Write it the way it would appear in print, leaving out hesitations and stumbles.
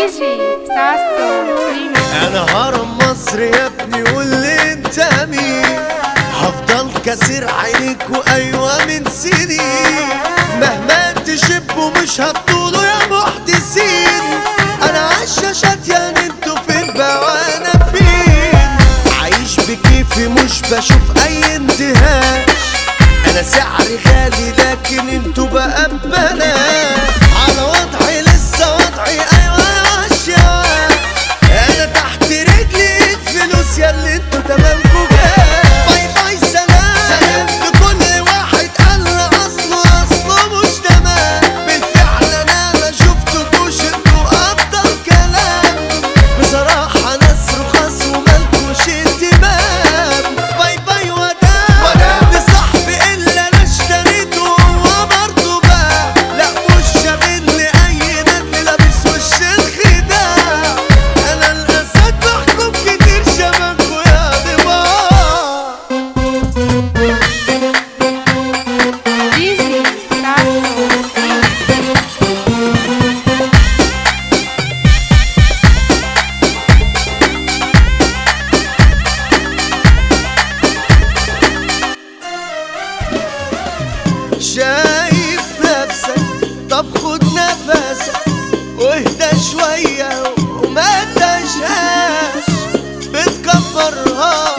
ديجي ساسو ريميكس. انا هرم مصر يا ابني قول لي انت مين. هفضل كسر عينيك وايوه من سنين، مهما تشبوا مش هتطولوا يا محدثين. انا عالشاشات يعني انتوا فين بقى وانا فين؟ عايش بكيفي مش بشوف اي انتهاش. انا سعري غالي لكن انتوا بقى ببلاش. على وضعي لسه وضعي ايوه اشياء. انا تحت رجلي الفلوس ياللي انتوا تمامكوا جاي. باي باي سلام سلام لكل واحد قال اصله مش تمام. بالفعل انا ما شفتكوش انتوا افضل كلام. بصراحة ناس رخاص ومالكوش اهتمام. باي باي وداع لصاحبي اللي انا اشتريته هو برضه باع. لا مش شاغلني اي نجم لابس وش الخداع. انا الاسد بحكم كتير شبكوا يا ضباع. ديجي ساسو شايف نفسك؟ طب خد نفسك واهدى شوية وما تشهاش. بتكبرها